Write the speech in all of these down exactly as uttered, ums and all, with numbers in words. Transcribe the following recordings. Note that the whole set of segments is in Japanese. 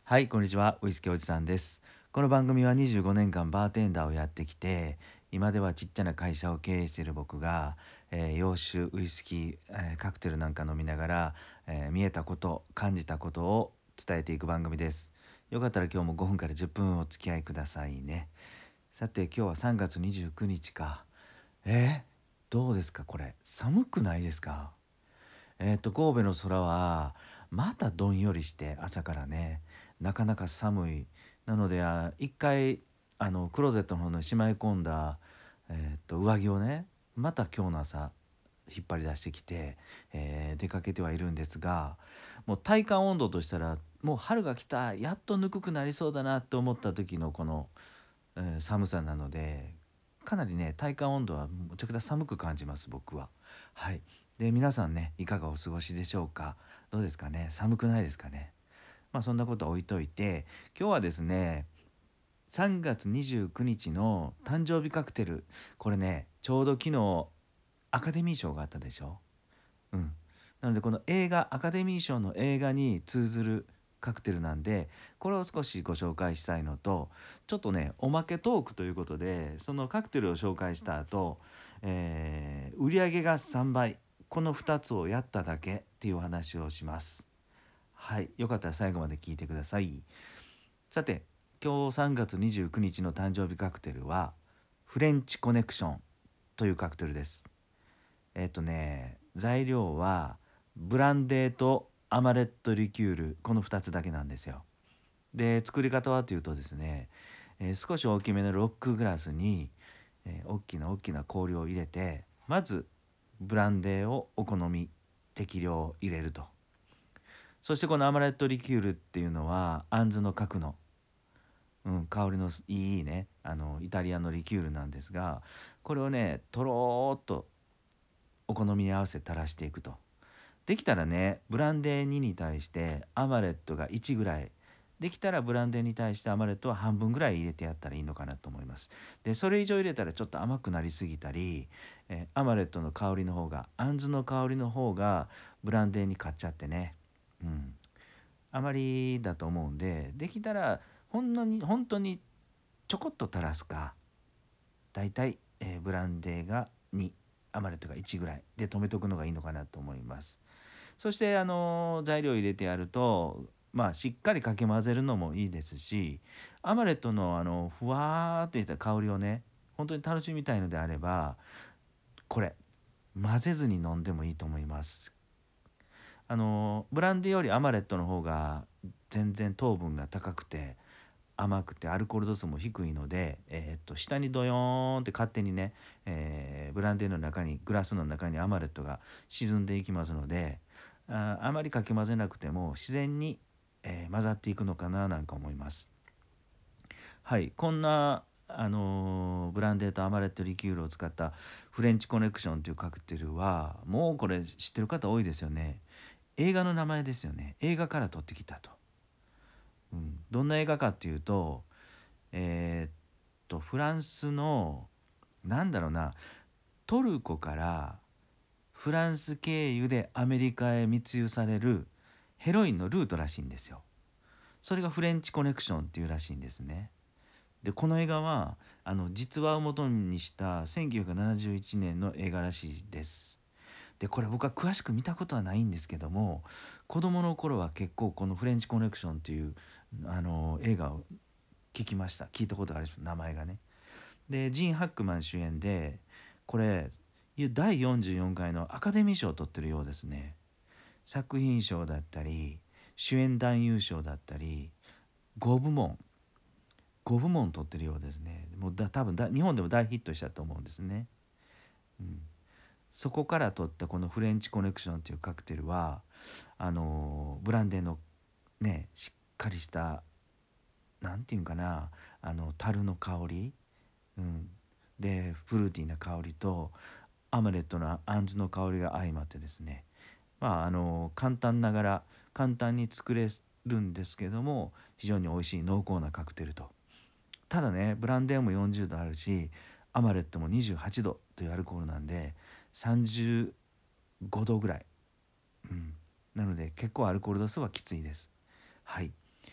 はい、こんにちは。ウイスキーおじさんです。この番組はにじゅうごねんかんバーテンダーをやってきて、今ではちっちゃな会社を経営している僕が、えー洋酒、ウイスキー、えーカクテルなんか飲みながら、えー見えたこと、感じたことを伝えていく番組です。よかったら今日もごふんからじゅっぷんお付き合いくださいね。さて、今日はさんがつにじゅうくにちか。えー、どうですかこれ。寒くないですか？えっと神戸の空はまたどんよりして朝からね、なかなか寒い。なのであ一回あのクローゼットの方にしまい込んだ、えっと上着をね、また今日の朝引っ張り出してきて、えー出かけてはいるんですが、もう体感温度としたらもう春が来た、やっとぬくくなりそうだなと思った時のこの、えー寒さなので、かなりね体感温度はむちゃくちゃ寒く感じます僕は。はい。で皆さんね、いかがお過ごしでしょうか？どうですかね、寒くないですかね？まあそんなことは置いといて、今日はですねさんがつにじゅうくにちの誕生日カクテル、これねちょうど昨日アカデミー賞があったでしょ。うんなのでこの映画、アカデミー賞の映画に通ずるカクテルなんで、これを少しご紹介したいのと、ちょっとねおまけトークということで、そのカクテルを紹介した後、えー売り上げがさんばい、このふたつをやっただけっていうお話をします。はい、よかったら最後まで聞いてください。さて、今日さんがつにじゅうくにちの誕生日カクテルはフレンチコネクションというカクテルです。えっとね材料はブランデーとアマレットリキュール、このふたつだけなんですよ。で作り方はというとですね、えー少し大きめのロックグラスに、えー大きな大きな氷を入れて、まずブランデーをお好み適量入れると。そしてこのアマレットリキュールっていうのはアンズの核の、うん、香りのいいねあのイタリアのリキュールなんですが、これをねとろーっとお好みに合わせ垂らしていくと。できたらねブランデーにに対してアマレットがいちぐらい、できたらブランデーに対してアマレットは半分ぐらい入れてやったらいいのかなと思います。でそれ以上入れたらちょっと甘くなりすぎたり、えーアマレットの香りの方が、アンズの香りの方がブランデーに勝っちゃってね、うんあまりだと思うんで、できたらほんのに本当にちょこっと垂らすか、だいたい、えーブランデーがに、アマレットがいちぐらいで止めとくのがいいのかなと思います。そしてあの材料入れてやると、まあしっかりかき混ぜるのもいいですし、アマレットのあのふわーっていった香りをね本当に楽しみたいのであれば、これ混ぜずに飲んでもいいと思います。あのブランデーよりアマレットの方が全然糖分が高くて甘くてアルコール度数も低いので、えーっと下にドヨーンって勝手にね、えーブランデーの中に、グラスの中にアマレットが沈んでいきますので、ああまりかき混ぜなくても自然に、えー混ざっていくのかななんか思います。はい、こんなあのーブランデーとアマレットリキュールを使ったフレンチコネクションというカクテルはもうこれ知ってる方多いですよね。映画の名前ですよね。映画から取ってきたと。うん、どんな映画かっていうと、えーっとフランスの、なんだろうな、トルコからフランス経由でアメリカへ密輸されるヘロインのルートらしいんですよ。それがフレンチコネクションっていうらしいんですね。でこの映画はあの実話を元にしたせんきゅうひゃくななじゅういちねんの映画らしいです。でこれ僕は詳しく見たことはないんですけども、子供の頃は結構このフレンチコネクションっていうあの映画を聞きました。聞いたことがある名前がね。でジン・ハックマン主演で、これだいよんじゅうよんかいのアカデミー賞を取ってるようですね。作品賞だったり主演男優賞だったりごぶもんごぶもん取ってるようですね。もうだ多分だ日本でも大ヒットしたと思うんですね。うん、そこから取ったこのフレンチコネクションっていうカクテルはあのーブランデーのねしっかりした、なんていうんかな、あの樽の香り、うん、でフルーティーな香りとアマレットのアンズの香りが相まってですね、まああの簡単ながら簡単に作れるんですけども、非常に美味しい濃厚なカクテルと。ただねブランデーもよんじゅうどあるし、アマレットもにじゅうはちどというアルコールなんでさんじゅうごどぐらい、うん、なので結構アルコール度数はきついです。はい。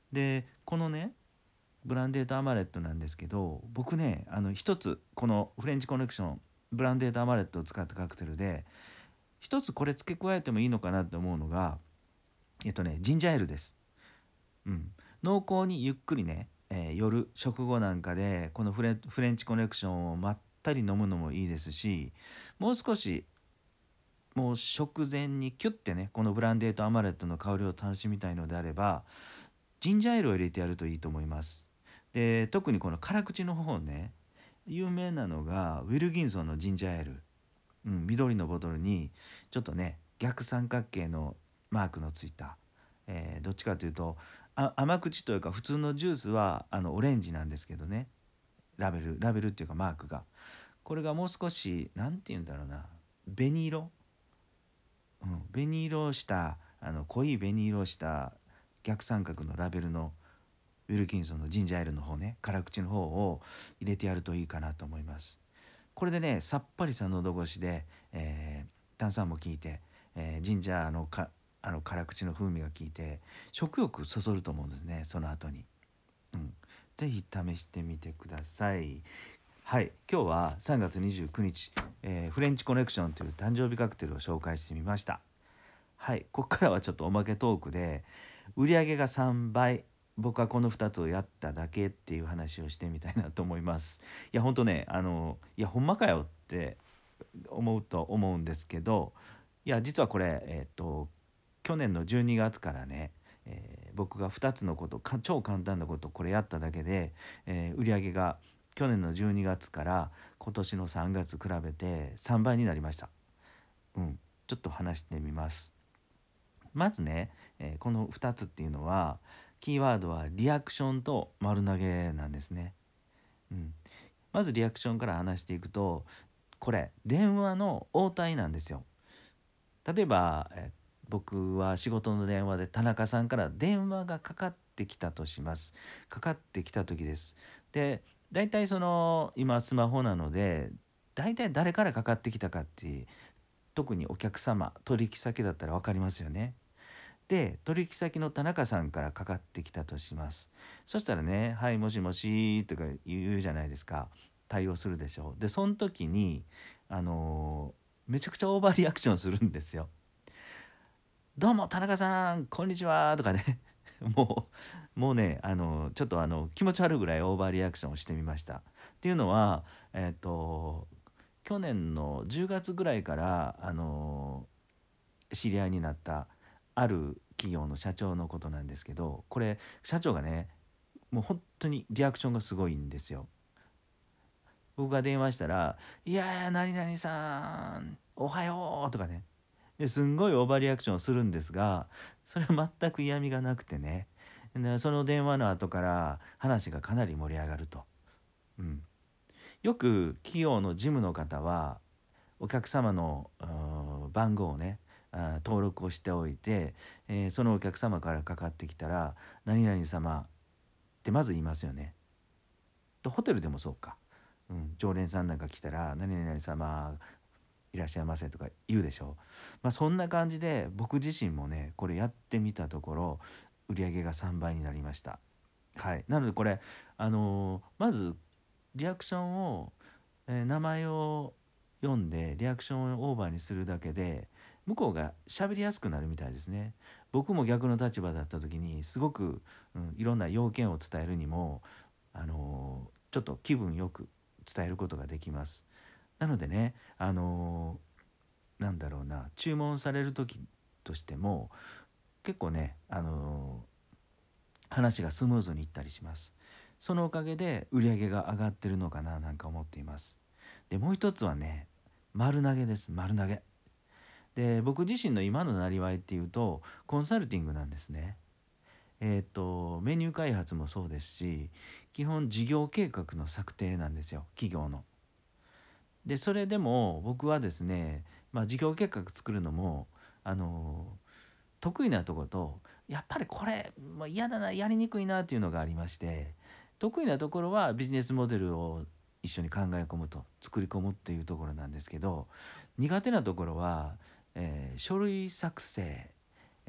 でこのねブランデーとアマレットなんですけど、僕ねあの一つこのフレンチコネクションブランデーとアマレットを使ったカクテルで一つこれ付け加えてもいいのかなと思うのが、えっとねジンジャーエールです。うん、濃厚にゆっくりね、えー夜食後なんかでこのフレフレンチコネクションをまったり飲むのもいいですし、もう少しもう食前にキュッてねこのブランデーとアマレットの香りを楽しみたいのであればジンジャーエールを入れてやるといいと思います。で特にこの辛口の方ね、有名なのがウィルギンソンのジンジャーエール、うん、緑のボトルにちょっとね逆三角形のマークのついた、えーどっちかというとあ甘口というか普通のジュースはあのオレンジなんですけどね、ラベルラベルっていうかマークがこれがもう少しなんて言うんだろうな、紅色、うん、紅色をしたあの濃い紅色をした逆三角のラベルのウィルキンソンのジンジャーエールの方ね、辛口の方を入れてやるといいかなと思います。これでねさっぱりした喉越しで、えー炭酸も効いて、えージンジャーのかあの辛口の風味が効いて食欲そそると思うんですね、その後に。うん、ぜひ試してみてください。はい、今日はさんがつにじゅうくにち、えーフレンチコネクションという誕生日カクテルを紹介してみました。はい、ここからはちょっとおまけトークで売上がさんばい、僕はこのふたつをやっただけっていう話をしてみたいなと思います。いやほんとねあのいやほんまかよって思うと思うんですけど、いや実はこれえっ、と去年のじゅうにがつからね、えー僕がふたつのことか超簡単なことこれやっただけで、えー売上が去年のじゅうにがつから今年のさんがつ比べてさんばいになりました。うん、ちょっと話してみます。まずね、えーこのふたつっていうのはキーワードはリアクションと丸投げなんですね。うん、まずリアクションから話していくと、これ電話の応対なんですよ。例えば、えー僕は仕事の電話で田中さんから電話がかかってきたとします。かかってきた時です。で大体その今スマホなので大体誰からかかってきたかって特にお客様取引先だったら分かりますよね。で取引先の田中さんからかかってきたとします。そしたらね「はいもしもし」とか言うじゃないですか。対応するでしょう。でその時にあのーめちゃくちゃオーバーリアクションするんですよ。どうも田中さんこんにちはとかねもうもうねあのちょっとあの気持ち悪いぐらいオーバーリアクションをしてみました。っていうのはえっ、と去年のじゅうがつぐらいからあの知り合いになったある企業の社長のことなんですけど、これ社長がねもう本当にリアクションがすごいんですよ。僕が電話したら「いやいや何々さんおはよう」とかね、ですんごいオーバーリアクションをするんですが、それは全く嫌味がなくてね、でその電話の後から話がかなり盛り上がると。うん、よく企業の事務の方はお客様のうん番号をねあ登録をしておいて、えーそのお客様からかかってきたら「何々様」ってまず言いますよね。とホテルでもそうか、うん、常連さんなんか来たら「何々様いらっしゃいませ」とか言うでしょう。まあそんな感じで僕自身もねこれやってみたところ売り上げがさんばいになりました。はい、なのでこれあのーまずリアクションを、えー名前を読んでリアクションをオーバーにするだけで向こうが喋りやすくなるみたいですね。僕も逆の立場だった時にすごく、うん、いろんな要件を伝えるにもあのーちょっと気分よく伝えることができます。なのでねあのーなんだろうな注文される時としても結構ねあのー話がスムーズにいったりします。そのおかげで売り上げが上がってるのかななんか思っています。でもう一つはね丸投げです。丸投げで僕自身の今のなりわいっていうとコンサルティングなんですね。えっ、とメニュー開発もそうですし基本事業計画の策定なんですよ、企業の。でそれでも僕はですね、まあ、事業計画作るのもあの得意なとことやっぱりこれもう嫌だなやりにくいなっていうのがありまして、得意なところはビジネスモデルを一緒に考え込むと作り込むっていうところなんですけど、苦手なところは、えー書類作成、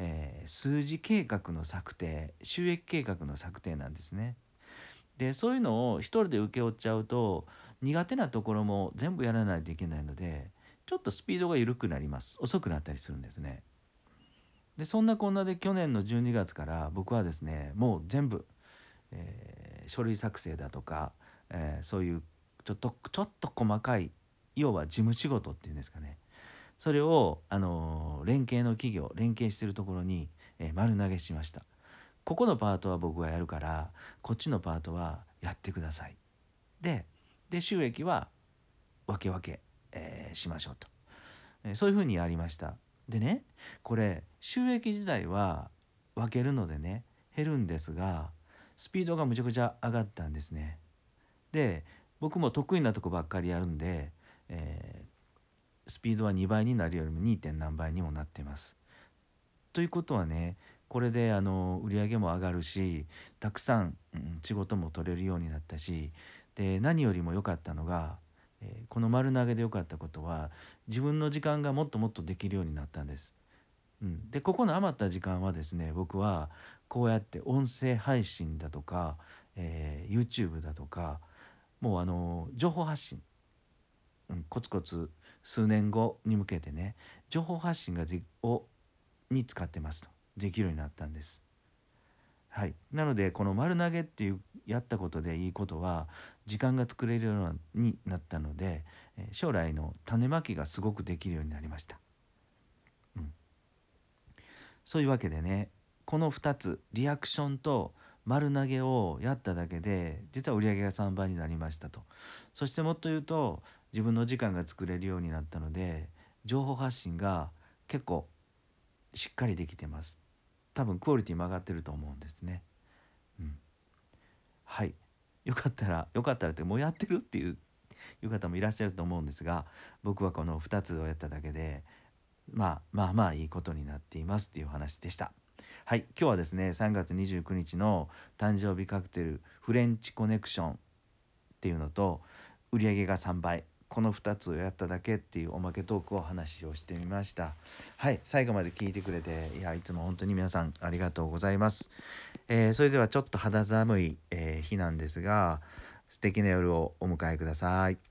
えー数字計画の策定、収益計画の策定なんですね。でそういうのを一人で請け負っちゃうと苦手なところも全部やらないといけないので、ちょっとスピードが緩くなります。遅くなったりするんですね。でそんなこんなで去年のじゅうにがつから僕はですね、もう全部、えー書類作成だとか、えーそういうちょっとちょっと細かい、要は事務仕事っていうんですかね、それを、あのー連携の企業、連携してるところに、えー丸投げしました。ここのパートは僕がやるからこっちのパートはやってください。でで収益は分け分け、えーしましょうと、えーそういうふうにやりました。でね、これ収益自体は分けるのでね減るんですが、スピードがむちゃくちゃ上がったんですね。で僕も得意なとこばっかりやるんで、えースピードはにばいになるよりも に. 点何倍にもなってます。ということはね、これであの売り上げも上がるし、たくさん、うん、仕事も取れるようになったし、で何よりも良かったのが、えーこの丸投げで良かったことは自分の時間がもっともっとできるようになったんです。うん、でここの余った時間はですね、僕はこうやって音声配信だとか、えー YouTube だとか、もうあの情報発信、うん、コツコツ数年後に向けてね、情報発信がでをに使ってますと、できるようになったんです。はい、なのでこの丸投げっていうやったことでいいことは、時間が作れるようになったので、えー将来の種まきがすごくできるようになりました。うん、そういうわけでね、このふたつ、リアクションと丸投げをやっただけで実は売り上げがさんばいになりましたと。そしてもっと言うと自分の時間が作れるようになったので、情報発信が結構しっかりできてます。多分クオリティも上がってると思うんですね。うん、はい。よかったらよかったらってもうやってるっていういう方もいらっしゃると思うんですが、僕はこのふたつをやっただけで、まあまあまあいいことになっていますっていう話でした。はい、今日はですねさんがつにじゅうくにちの誕生日カクテルフレンチコネクションっていうのと、売上がさんばい、このふたつをやっただけっていうおまけトークを話をしてみました。はい、最後まで聞いてくれて、いやいつも本当に皆さんありがとうございます。えーそれではちょっと肌寒い、えー日なんですが、素敵な夜をお迎えください。